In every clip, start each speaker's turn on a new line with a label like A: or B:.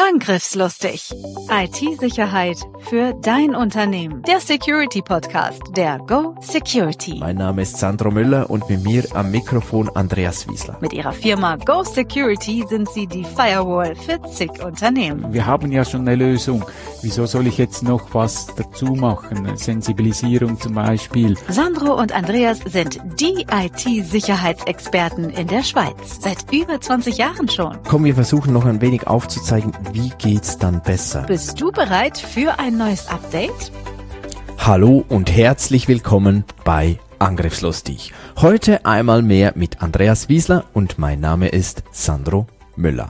A: Angriffslustig. IT-Sicherheit für dein Unternehmen. Der Security-Podcast der Go Security.
B: Mein Name ist Sandro Müller und mit mir am Mikrofon Andreas Wiesler.
A: Mit ihrer Firma Go Security sind sie die Firewall für zig Unternehmen.
C: Wir haben ja schon eine Lösung. Wieso soll ich jetzt noch was dazu machen? Sensibilisierung zum Beispiel.
A: Sandro und Andreas sind die IT-Sicherheitsexperten in der Schweiz. Seit über 20 Jahren schon.
B: Komm, wir versuchen noch ein wenig aufzuzeigen, wie geht's dann besser?
A: Bist du bereit für ein neues Update?
B: Hallo und herzlich willkommen bei Angriffslustig. Heute einmal mehr mit Andreas Wiesler und mein Name ist Sandro Müller.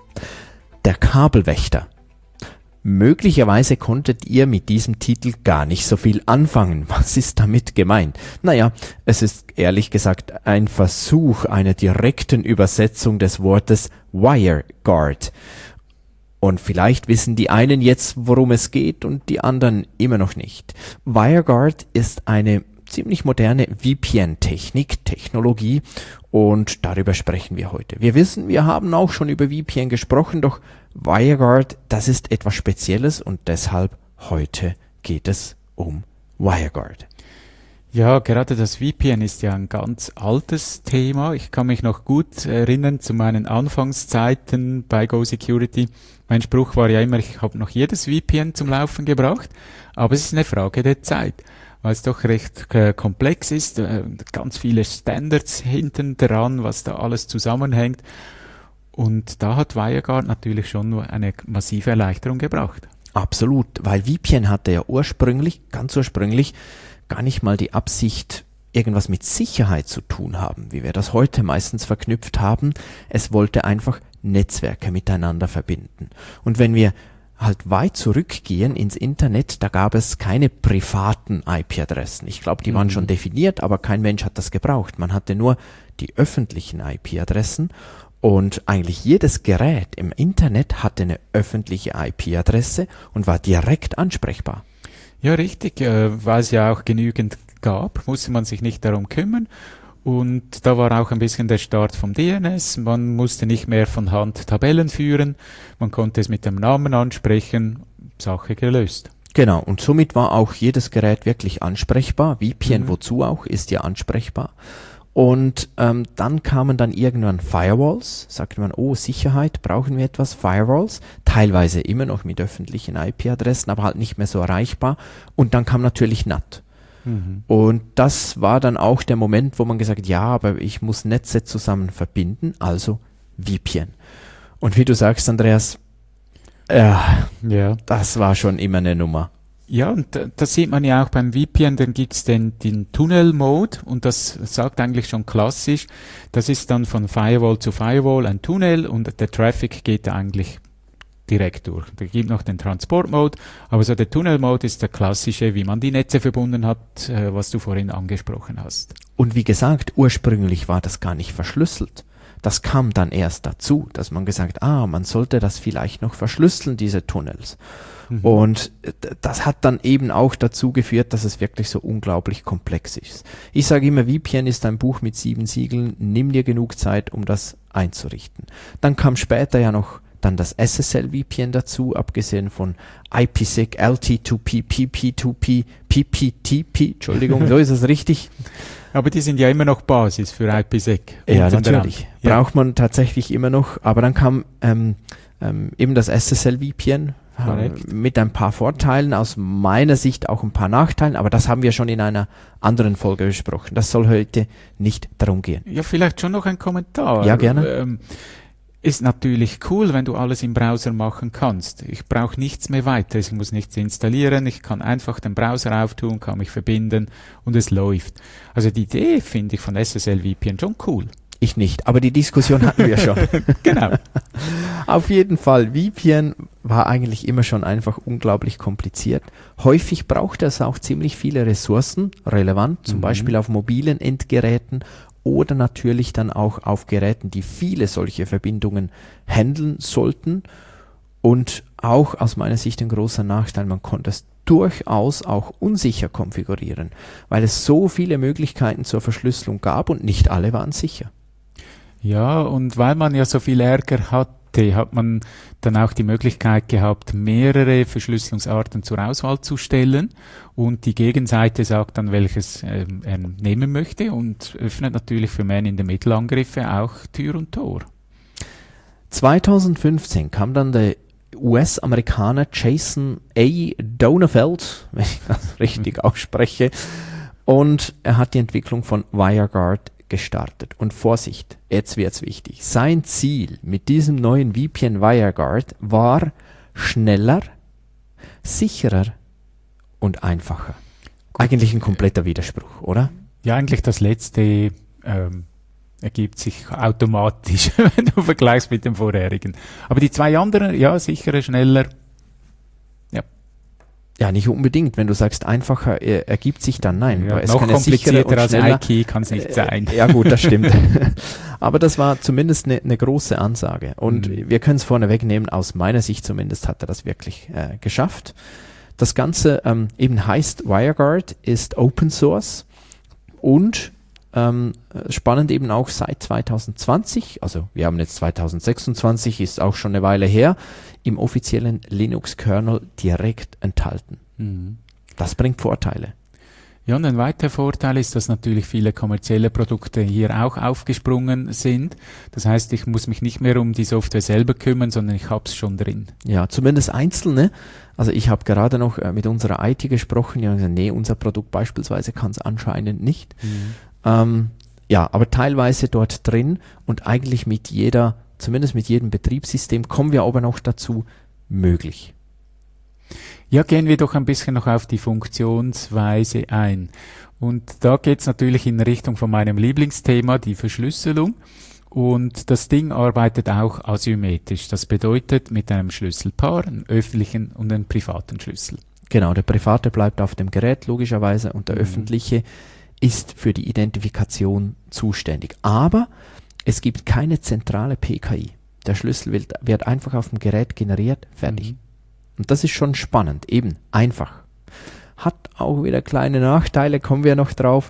B: Der Kabelwächter. Möglicherweise konntet ihr mit diesem Titel gar nicht so viel anfangen. Was ist damit gemeint? Naja, es ist ehrlich gesagt ein Versuch einer direkten Übersetzung des Wortes WireGuard. Und vielleicht wissen die einen jetzt, worum es geht und die anderen immer noch nicht. WireGuard ist eine ziemlich moderne VPN-Technologie und darüber sprechen wir heute. Wir wissen, wir haben auch schon über VPN gesprochen, doch WireGuard, das ist etwas Spezielles und deshalb heute geht es um WireGuard.
C: Ja, gerade das VPN ist ja ein ganz altes Thema. Ich kann mich noch gut erinnern zu meinen Anfangszeiten bei Go Security. Mein Spruch war ja immer, ich habe noch jedes VPN zum Laufen gebracht, aber es ist eine Frage der Zeit, weil es doch recht komplex ist, ganz viele Standards hinten dran, was da alles zusammenhängt. Und da hat WireGuard natürlich schon nur eine massive Erleichterung gebracht.
B: Absolut, weil VPN hatte ja ganz ursprünglich, gar nicht mal die Absicht, irgendwas mit Sicherheit zu tun haben, wie wir das heute meistens verknüpft haben. Es wollte einfach Netzwerke miteinander verbinden. Und wenn wir halt weit zurückgehen ins Internet, da gab es keine privaten IP-Adressen. Ich glaube, die waren schon definiert, aber kein Mensch hat das gebraucht. Man hatte nur die öffentlichen IP-Adressen und eigentlich jedes Gerät im Internet hatte eine öffentliche IP-Adresse und war direkt ansprechbar.
C: Ja, richtig, weil es ja auch genügend gab, musste man sich nicht darum kümmern. Und da war auch ein bisschen der Start vom DNS. Man musste nicht mehr von Hand Tabellen führen. Man konnte es mit dem Namen ansprechen. Sache gelöst.
B: Genau, und somit war auch jedes Gerät wirklich ansprechbar. VPN, wozu auch, ist ja ansprechbar. Und dann kamen dann irgendwann Firewalls. Sagte man, oh, Sicherheit, brauchen wir etwas? Firewalls. Teilweise immer noch mit öffentlichen IP-Adressen, aber halt nicht mehr so erreichbar. Und dann kam natürlich NAT. Und das war dann auch der Moment, wo man gesagt hat, ja, aber ich muss Netze zusammen verbinden, also VPN. Und wie du sagst, Andreas, das war schon immer eine Nummer.
C: Ja, und das sieht man ja auch beim VPN, dann gibt's den Tunnel-Mode und das sagt eigentlich schon klassisch, das ist dann von Firewall zu Firewall ein Tunnel und der Traffic geht da eigentlich direkt durch. Da gibt noch den Transport-Mode, aber so der Tunnel-Mode ist der klassische, wie man die Netze verbunden hat, was du vorhin angesprochen hast. Und
B: wie gesagt, ursprünglich war das gar nicht verschlüsselt. Das kam dann erst dazu, dass man gesagt, man sollte das vielleicht noch verschlüsseln, diese Tunnels. Und das hat dann eben auch dazu geführt, dass es wirklich so unglaublich komplex ist. Ich sage immer, VPN ist ein Buch mit 7 Siegeln, nimm dir genug Zeit, um das einzurichten. Dann kam später ja noch dann das SSL-VPN dazu, abgesehen von IPsec, LT2P, PP2P, PPTP, Entschuldigung, so ist es richtig.
C: Aber die sind ja immer noch Basis für IPsec.
B: Ja, natürlich. Ja. Braucht man tatsächlich immer noch. Aber dann kam eben das SSL-VPN mit ein paar Vorteilen, aus meiner Sicht auch ein paar Nachteilen, aber das haben wir schon in einer anderen Folge besprochen. Das soll heute nicht darum gehen.
C: Ja, vielleicht schon noch ein Kommentar.
B: Ja, gerne.
C: Ist natürlich cool, wenn du alles im Browser machen kannst. Ich brauche nichts mehr weiter. Ich muss nichts installieren. Ich kann einfach den Browser auftun, kann mich verbinden und es läuft. Also die Idee finde ich von SSL VPN schon cool.
B: Ich nicht, aber die Diskussion hatten wir schon.
C: Genau.
B: Auf jeden Fall, VPN war eigentlich immer schon einfach unglaublich kompliziert. Häufig braucht es auch ziemlich viele Ressourcen, relevant, zum Beispiel auf mobilen Endgeräten oder natürlich dann auch auf Geräten, die viele solche Verbindungen handeln sollten. Und auch aus meiner Sicht ein großer Nachteil, man konnte es durchaus auch unsicher konfigurieren, weil es so viele Möglichkeiten zur Verschlüsselung gab und nicht alle waren sicher.
C: Ja, und weil man ja so viel Ärger hat, Seite hat man dann auch die Möglichkeit gehabt, mehrere Verschlüsselungsarten zur Auswahl zu stellen und die Gegenseite sagt dann, welches er nehmen möchte und öffnet natürlich für Man-in-the-Middle-Angriffe auch Tür und Tor.
B: 2015 kam dann der US-Amerikaner Jason A. Donenfeld, wenn ich das richtig ausspreche, und er hat die Entwicklung von WireGuard gestartet. Und Vorsicht, jetzt wird's wichtig. Sein Ziel mit diesem neuen VPN WireGuard war schneller, sicherer und einfacher. Eigentlich ein kompletter Widerspruch, oder?
C: Ja, eigentlich das letzte ergibt sich automatisch, wenn du vergleichst mit dem vorherigen. Aber die zwei anderen, ja, sicherer, schneller.
B: Ja, nicht unbedingt. Wenn du sagst, einfacher ergibt sich dann, nein.
C: Ja,
B: es
C: noch
B: kann
C: komplizierter als
B: schneller,
C: iKey kann es nicht sein.
B: Ja gut, das stimmt. Aber das war zumindest eine große Ansage. Und wir können es vorne wegnehmen, aus meiner Sicht zumindest hat er das wirklich geschafft. Das Ganze eben heißt WireGuard, ist Open Source und spannend eben auch seit 2020, also wir haben jetzt 2026, ist auch schon eine Weile her, im offiziellen Linux-Kernel direkt enthalten.
C: Mhm.
B: Das bringt Vorteile.
C: Ja, und ein weiterer Vorteil ist, dass natürlich viele kommerzielle Produkte hier auch aufgesprungen sind. Das heißt, ich muss mich nicht mehr um die Software selber kümmern, sondern ich habe es schon drin.
B: Ja, zumindest einzelne. Also ich habe gerade noch mit unserer IT gesprochen, die haben gesagt, nee, unser Produkt beispielsweise kann es anscheinend nicht. Ja, aber teilweise dort drin und eigentlich mit jeder, zumindest mit jedem Betriebssystem, kommen wir aber noch dazu, möglich.
C: Ja, gehen wir doch ein bisschen noch auf die Funktionsweise ein. Und da geht's natürlich in Richtung von meinem Lieblingsthema, die Verschlüsselung. Und das Ding arbeitet auch asymmetrisch. Das bedeutet mit einem Schlüsselpaar, einen öffentlichen und einen privaten Schlüssel.
B: Genau, der private bleibt auf dem Gerät logischerweise und der öffentliche ist für die Identifikation zuständig. Aber es gibt keine zentrale PKI. Der Schlüssel wird einfach auf dem Gerät generiert, fertig. Und das ist schon spannend, eben einfach. Hat auch wieder kleine Nachteile, kommen wir noch drauf.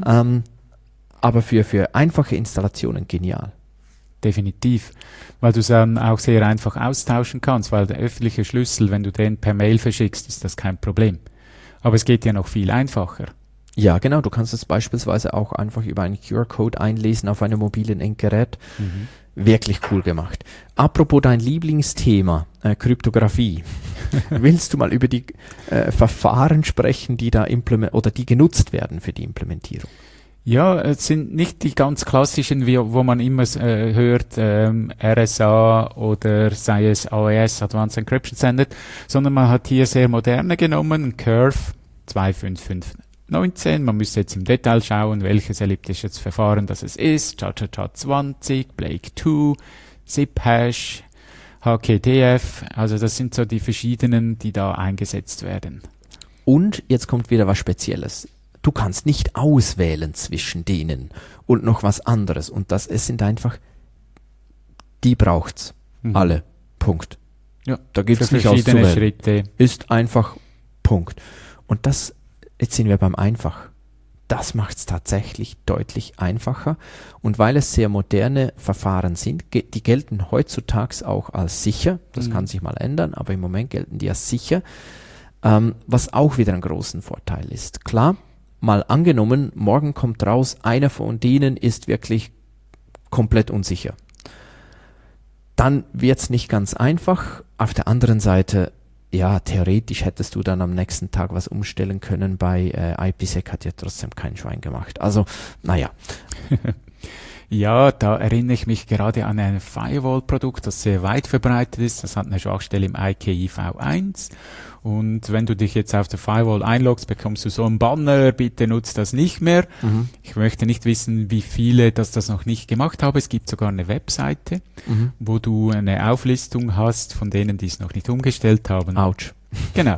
B: Aber für einfache Installationen genial.
C: Definitiv, weil du es dann auch sehr einfach austauschen kannst, weil der öffentliche Schlüssel, wenn du den per Mail verschickst, ist das kein Problem. Aber es geht ja noch viel einfacher.
B: Ja, genau. Du kannst es beispielsweise auch einfach über einen QR-Code einlesen auf einem mobilen Endgerät. Wirklich cool gemacht. Apropos dein Lieblingsthema, Kryptographie. Willst du mal über die Verfahren sprechen, die da die genutzt werden für die Implementierung?
C: Ja, es sind nicht die ganz klassischen, wo man immer hört, RSA oder sei es AES, Advanced Encryption Standard, sondern man hat hier sehr moderne genommen, Curve 25519. Man müsste jetzt im Detail schauen, welches elliptische Verfahren das es ist. Cha-Cha-Cha-20, Blake 2, ZipHash, HKDF. Also das sind so die verschiedenen, die da eingesetzt werden.
B: Und jetzt kommt wieder was Spezielles. Du kannst nicht auswählen zwischen denen und noch was anderes. Und es sind einfach, die braucht's. Alle. Punkt.
C: Ja,
B: da gibt's nicht
C: verschiedene
B: auszuwählen.
C: Schritte.
B: Ist einfach Punkt. Und das, jetzt sind wir beim Einfach. Das macht's tatsächlich deutlich einfacher. Und weil es sehr moderne Verfahren sind, die gelten heutzutage auch als sicher. Das kann sich mal ändern, aber im Moment gelten die als sicher. Was auch wieder einen großen Vorteil ist. Klar, mal angenommen, morgen kommt raus, einer von denen ist wirklich komplett unsicher. Dann wird's nicht ganz einfach. Auf der anderen Seite, ja, theoretisch hättest du dann am nächsten Tag was umstellen können. Bei IPsec hat ja trotzdem kein Schwein gemacht. Also, naja.
C: Ja, da erinnere ich mich gerade an ein Firewall-Produkt, das sehr weit verbreitet ist. Das hat eine Schwachstelle im IKE V1. Und wenn du dich jetzt auf der Firewall einloggst, bekommst du so ein Banner, bitte nutzt das nicht mehr. Ich möchte nicht wissen, wie viele das noch nicht gemacht haben. Es gibt sogar eine Webseite, wo du eine Auflistung hast von denen, die es noch nicht umgestellt haben.
B: Autsch.
C: Genau.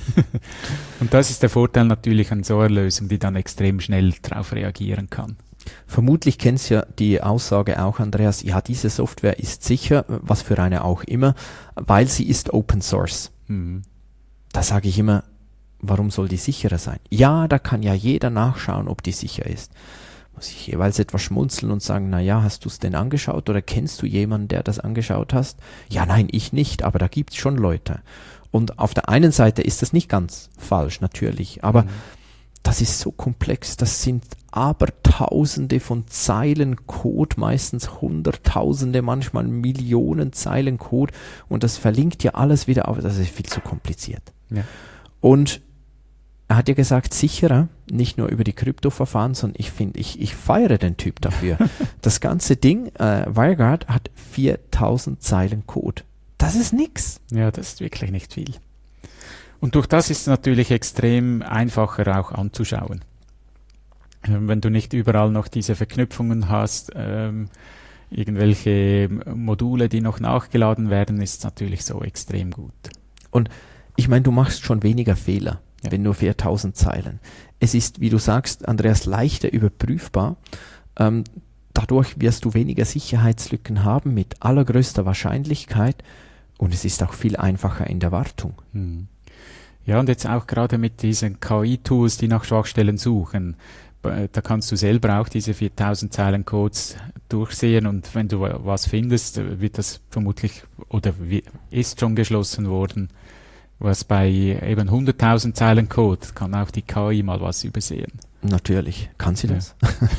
C: Und das ist der Vorteil natürlich an so einer Lösung, die dann extrem schnell darauf reagieren kann.
B: Vermutlich kennst ja die Aussage auch, Andreas, ja, diese Software ist sicher, was für eine auch immer, weil sie ist Open Source. Da sage ich immer, warum soll die sicherer sein? Ja, da kann ja jeder nachschauen, ob die sicher ist. muss ich jeweils etwas schmunzeln und sagen, na ja, hast du es denn angeschaut oder kennst du jemanden, der das angeschaut hast? Ja, nein, ich nicht, aber da gibt's schon Leute. Und auf der einen Seite ist das nicht ganz falsch, natürlich, aber das ist so komplex, das sind Abertausende von Zeilen Code, meistens Hunderttausende, manchmal Millionen Zeilen Code und das verlinkt ja alles wieder auf, das ist viel zu kompliziert.
C: Ja.
B: Und er hat ja gesagt, sicherer, nicht nur über die Kryptoverfahren, sondern ich feiere den Typ dafür. Das ganze Ding, WireGuard, hat 4000 Zeilen Code. Das ist nix.
C: Ja, das ist wirklich nicht viel. Und durch das ist es natürlich extrem einfacher auch anzuschauen. Wenn du nicht überall noch diese Verknüpfungen hast, irgendwelche Module, die noch nachgeladen werden, ist es natürlich so extrem gut.
B: Und ich meine, du machst schon weniger Fehler, wenn nur 4000 Zeilen. Es ist, wie du sagst, Andreas, leichter überprüfbar. Dadurch wirst du weniger Sicherheitslücken haben, mit allergrößter Wahrscheinlichkeit. Und es ist auch viel einfacher in der Wartung.
C: Ja, und jetzt auch gerade mit diesen KI-Tools, die nach Schwachstellen suchen, da kannst du selber auch diese 4000 Zeilen Codes durchsehen und wenn du was findest, wird das vermutlich oder ist schon geschlossen worden. Was bei eben 100.000 Zeilen Code kann auch die KI mal was übersehen.
B: Natürlich, kann sie das.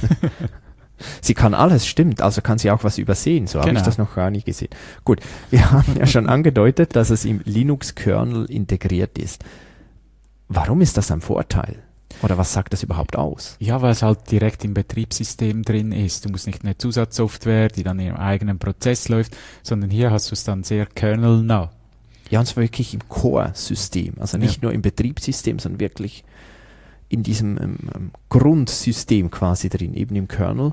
B: Sie kann alles, stimmt, also kann sie auch was übersehen, so habe ich das noch gar nicht gesehen. Gut, wir haben ja schon angedeutet, dass es im Linux-Kernel integriert ist. Warum ist das ein Vorteil? Oder was sagt das überhaupt aus?
C: Ja, weil es halt direkt im Betriebssystem drin ist. Du musst nicht eine Zusatzsoftware, die dann im eigenen Prozess läuft, sondern hier hast du es dann sehr kernelnah.
B: Ja, und zwar wirklich im Core-System, also nicht nur im Betriebssystem, sondern wirklich in diesem Grundsystem quasi drin, eben im Kernel.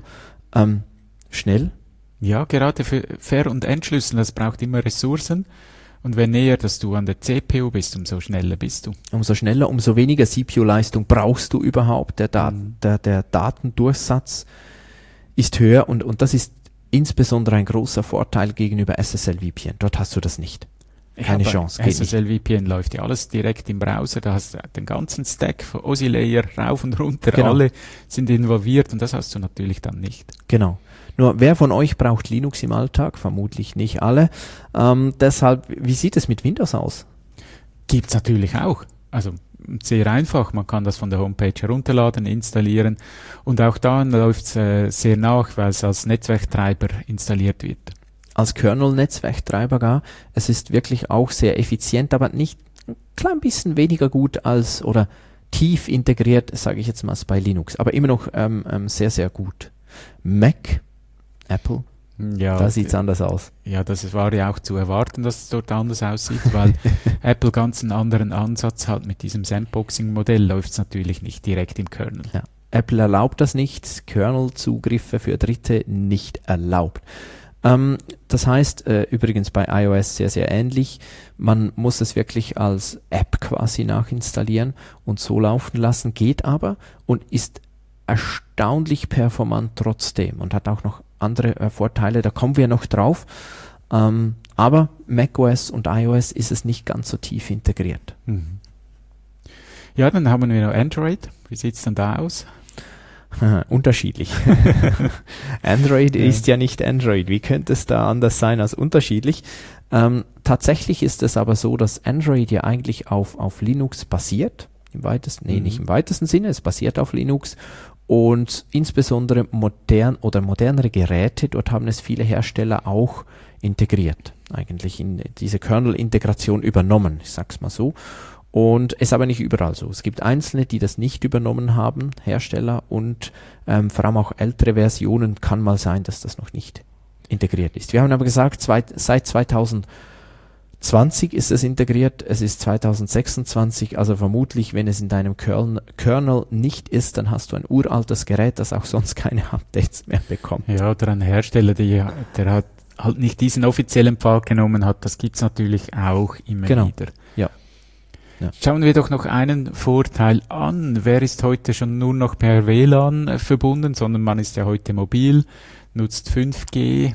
B: Schnell?
C: Ja, gerade für Ver- und Entschlüsseln, das braucht immer Ressourcen. Und wenn näher, dass du an der CPU bist, umso schneller bist du.
B: Umso schneller, umso weniger CPU-Leistung brauchst du überhaupt. Der Datendurchsatz ist höher und das ist insbesondere ein großer Vorteil gegenüber SSL-VPN. Dort hast du das nicht. Keine Chance.
C: SSL-VPN läuft ja alles direkt im Browser. Da hast du den ganzen Stack von OSI-Layer rauf und runter. Alle sind involviert und das hast du natürlich dann nicht.
B: Genau. Nur wer von euch braucht Linux im Alltag? Vermutlich nicht alle. Deshalb, wie sieht es mit Windows aus?
C: Gibt's natürlich auch. Also sehr einfach. Man kann das von der Homepage herunterladen, installieren und auch da läuft's sehr nach, weil es als Netzwerktreiber installiert wird.
B: Als Kernel-Netzwerktreiber gar. Es ist wirklich auch sehr effizient, aber nicht ein klein bisschen weniger gut als oder tief integriert, sage ich jetzt mal, bei Linux. Aber immer noch sehr, sehr gut. Mac, Apple,
C: ja,
B: da sieht's anders aus.
C: Ja, das war ja auch zu erwarten, dass es dort anders aussieht, weil Apple ganz einen anderen Ansatz hat. Mit diesem Sandboxing-Modell läuft's natürlich nicht direkt im Kernel.
B: Ja. Apple erlaubt das nicht, Kernel-Zugriffe für Dritte nicht erlaubt. Das heißt, übrigens bei iOS sehr, sehr ähnlich. Man muss es wirklich als App quasi nachinstallieren und so laufen lassen, geht aber und ist erstaunlich performant trotzdem und hat auch noch andere Vorteile, da kommen wir noch drauf. Aber macOS und iOS ist es nicht ganz so tief integriert.
C: Ja, dann haben wir noch Android. Wie sieht es dann da aus?
B: Unterschiedlich. Android ist ja nicht Android. Wie könnte es da anders sein als unterschiedlich? Tatsächlich ist es aber so, dass Android ja eigentlich auf Linux basiert. Im weitesten, nicht im weitesten Sinne, es basiert auf Linux. Und insbesondere modernere Geräte, dort haben es viele Hersteller auch integriert. Eigentlich in diese Kernel-Integration übernommen, ich sag's mal so. Und es ist aber nicht überall so. Es gibt einzelne, die das nicht übernommen haben, Hersteller, und vor allem auch ältere Versionen kann mal sein, dass das noch nicht integriert ist. Wir haben aber gesagt, seit 2020 ist es integriert, es ist 2026, also vermutlich, wenn es in deinem Kernel nicht ist, dann hast du ein uraltes Gerät, das auch sonst keine Updates mehr bekommt.
C: Ja, oder ein Hersteller, der hat halt nicht diesen offiziellen Pfad genommen hat, das gibt's natürlich auch immer wieder.
B: Ja.
C: Schauen wir doch noch einen Vorteil an. Wer ist heute schon nur noch per WLAN verbunden, sondern man ist ja heute mobil, nutzt 5G.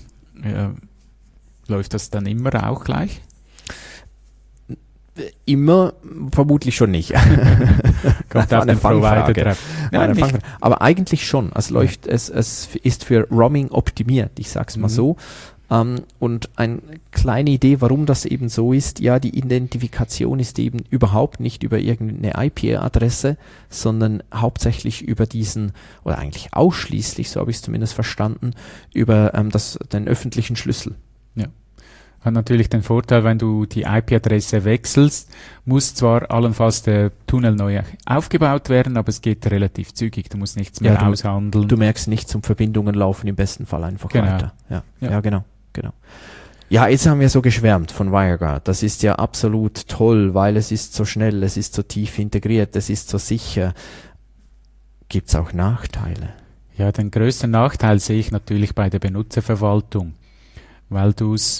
C: Läuft das dann immer auch gleich?
B: Immer vermutlich schon nicht.
C: Kommt auf den Provider drauf.
B: Ja, aber eigentlich schon. Also es ist für Roaming optimiert, ich sag's mal so. Und eine kleine Idee, warum das eben so ist, ja, die Identifikation ist eben überhaupt nicht über irgendeine IP-Adresse, sondern hauptsächlich über diesen, oder eigentlich ausschließlich, so habe ich es zumindest verstanden, über den öffentlichen Schlüssel.
C: Ja. Hat natürlich den Vorteil, wenn du die IP-Adresse wechselst, muss zwar allenfalls der Tunnel neu aufgebaut werden, aber es geht relativ zügig. Du musst nichts mehr aushandeln.
B: Du merkst nichts, um Verbindungen laufen im besten Fall einfach weiter. Ja, genau. Ja, jetzt haben wir so geschwärmt von WireGuard. Das ist ja absolut toll, weil es ist so schnell, es ist so tief integriert, es ist so sicher. Gibt's auch Nachteile?
C: Ja, den größten Nachteil sehe ich natürlich bei der Benutzerverwaltung, weil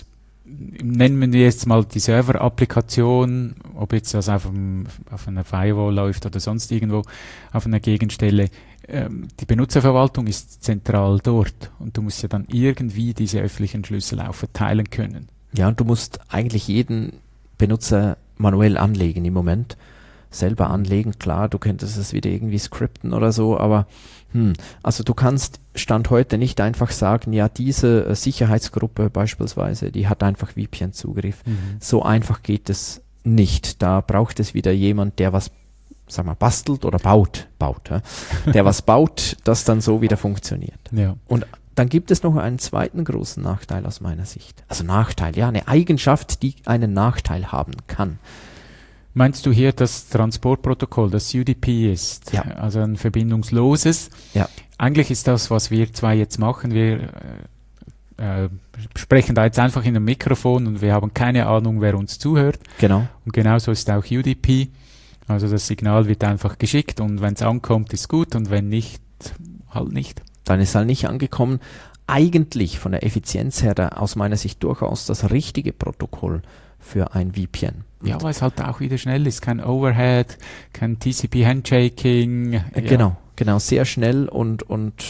C: nennen wir jetzt mal die Server-Applikation, ob jetzt das auf einer Firewall läuft oder sonst irgendwo auf einer Gegenstelle, die Benutzerverwaltung ist zentral dort und du musst ja dann irgendwie diese öffentlichen Schlüssel auch verteilen können.
B: Ja, und du musst eigentlich jeden Benutzer manuell anlegen im Moment. Selber anlegen, klar, du könntest es wieder irgendwie skripten oder so, aber also du kannst Stand heute nicht einfach sagen, ja, diese Sicherheitsgruppe beispielsweise, die hat einfach VPN-Zugriff. So einfach geht es nicht. Da braucht es wieder jemand, der was, sagen wir, bastelt oder baut, ja? Der was baut, das dann so wieder funktioniert.
C: Ja.
B: Und dann gibt es noch einen zweiten großen Nachteil aus meiner Sicht. Also Nachteil, ja, eine Eigenschaft, die einen Nachteil haben kann.
C: Meinst du hier das Transportprotokoll, das UDP ist?
B: Ja.
C: Also ein verbindungsloses?
B: Ja.
C: Eigentlich ist das, was wir zwei jetzt machen. Wir sprechen da jetzt einfach in einem Mikrofon und wir haben keine Ahnung, wer uns zuhört.
B: Genau.
C: Und genauso ist auch UDP. Also das Signal wird einfach geschickt und wenn es ankommt, ist gut und wenn nicht, halt nicht.
B: Dann ist halt nicht angekommen. Eigentlich von der Effizienz her aus meiner Sicht durchaus das richtige Protokoll für ein VPN.
C: Ja, weil es halt auch wieder schnell ist. Kein Overhead, kein TCP-Handshaking. Ja.
B: Genau, sehr schnell und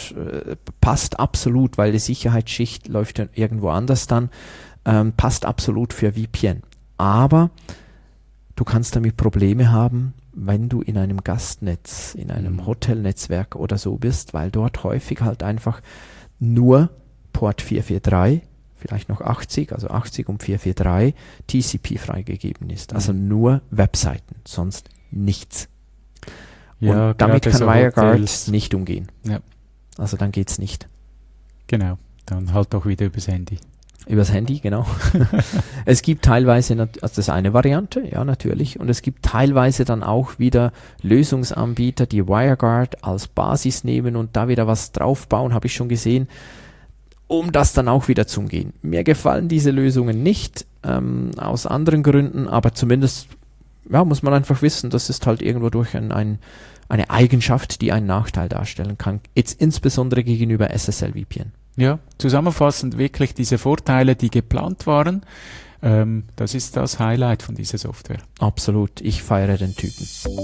B: passt absolut, weil die Sicherheitsschicht läuft ja irgendwo anders dann, passt absolut für VPN. Aber du kannst damit Probleme haben, wenn du in einem Gastnetz, in einem Hotelnetzwerk oder so bist, weil dort häufig halt einfach nur Port 443, vielleicht noch 80, also 80 und 443 TCP freigegeben ist. Also nur Webseiten, sonst nichts.
C: Ja,
B: und damit kann
C: so
B: WireGuard nicht umgehen.
C: Ja.
B: Also dann geht's nicht.
C: Genau, dann halt auch wieder übers Handy.
B: Übers Handy, genau. Es gibt teilweise, also das ist eine Variante, ja natürlich, und es gibt teilweise dann auch wieder Lösungsanbieter, die WireGuard als Basis nehmen und da wieder was draufbauen, habe ich schon gesehen, um das dann auch wieder zu umgehen. Mir gefallen diese Lösungen nicht, aus anderen Gründen, aber zumindest muss man einfach wissen, das ist halt irgendwo durch eine Eigenschaft, die einen Nachteil darstellen kann, jetzt insbesondere gegenüber SSL-VPN.
C: Ja, zusammenfassend wirklich diese Vorteile, die geplant waren, das ist das Highlight von dieser Software.
B: Absolut, ich feiere den Typen.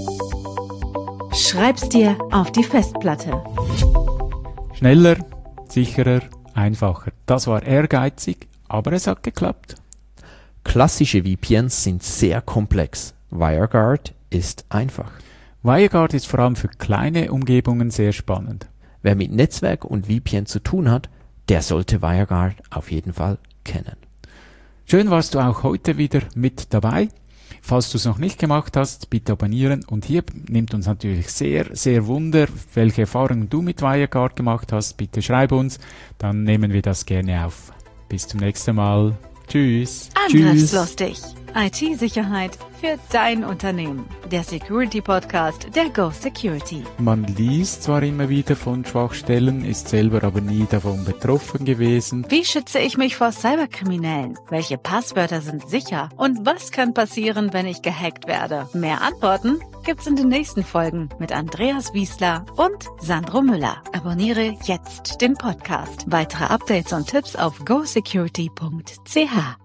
A: Schreib's dir auf die Festplatte.
C: Schneller, sicherer, einfacher. Das war ehrgeizig, aber es hat geklappt.
B: Klassische VPNs sind sehr komplex. WireGuard ist einfach.
C: WireGuard ist vor allem für kleine Umgebungen sehr spannend.
B: Wer mit Netzwerk und VPN zu tun hat, der sollte WireGuard auf jeden Fall kennen.
C: Schön warst du auch heute wieder mit dabei. Falls du es noch nicht gemacht hast, bitte abonnieren. Und hier nimmt uns natürlich sehr, sehr Wunder, welche Erfahrungen du mit WireGuard gemacht hast. Bitte schreib uns, dann nehmen wir das gerne auf. Bis zum nächsten Mal. Tschüss.
A: Angriffslustig. IT-Sicherheit für dein Unternehmen. Der Security-Podcast der Go Security.
C: Man liest zwar immer wieder von Schwachstellen, ist selber aber nie davon betroffen gewesen.
A: Wie schütze ich mich vor Cyberkriminellen? Welche Passwörter sind sicher? Und was kann passieren, wenn ich gehackt werde? Mehr Antworten gibt's in den nächsten Folgen mit Andreas Wiesler und Sandro Müller. Abonniere jetzt den Podcast. Weitere Updates und Tipps auf gosecurity.ch.